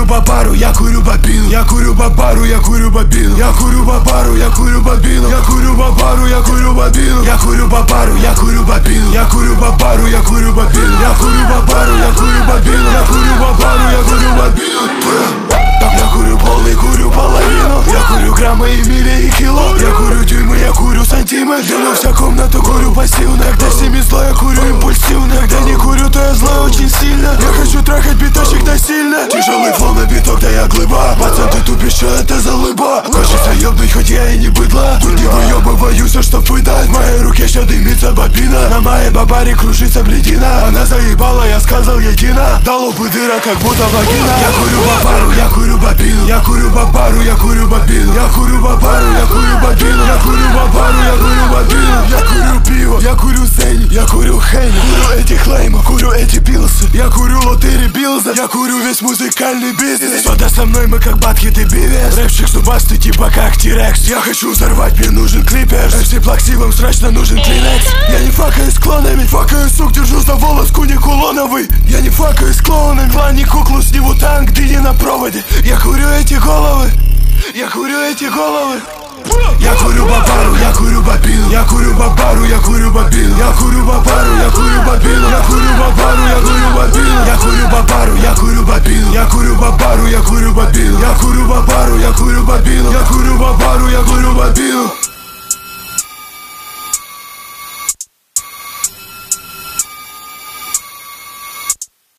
бабару, я курю бобину. Я курю бабару, я курю бобину. Я курю бабару, я курю бобину. Я курю бабару, я курю бобину. Я курю бабару, я курю бобину. Я курю бабару, я курю бобину. Я курю бабару, я курю бобину. Я курю бабару, я курю бобину. Я курю полный, курю половину. Я курю граммы и мили и кило. Я курю дюймы, я курю сантиметры. Я на вся комнату курю пассивно. Когда всеми зло, я курю импульсивно. Когда не курю, то я злой очень сильно. Я хочу трахать биточек насильно. Тяжелый флоу на биток, да я глыба. Пацан, ты тупишь, что это за лыба? Хочется ёбнуть, хоть я и не быдло. Тут не выёбываюсь, а чтоб выдать. В моей руке ща дымится бобина. На моей бабаре кружится блядина. Она заебала, я сказал едино. Дало бы дыра, как будто вагина. Я курю бабару, я курю бобину. Я курю бабару, я курю бобину. Я курю бабару, я курю бобину. Я курю бабару, я курю бобину. Я курю пиво, я курю Зенни. Я курю Хенни, курю эти клеймы, курю эти пилсы. Я курю лотерей Билза. Я курю весь музыкальный бизнес. Сюда со мной мы как Батхит и Бивес. Рэпчик зубастый типа как Тирекс. Я хочу взорвать, мне нужен клиперс. MC плаксивым срочно нужен клинекс. Я не факаю с клонами, факаю сук, держу за волос куни кулоновый. Я не факаю с клоунами, клани куклу сниму танк, дыни на проводе. Я курю эти головы, я курю эти головы. Я курю бабару, я курю бобину. Я курю бабару, я курю бобину. Я курю бабару, я курю бобину. Я курю бабару, я курю бобину. Я курю бабару, я курю бобину. Я курю бабару, я курю бобину. Я курю бабару, я курю бобину. Я курю бабару, я курю бобину.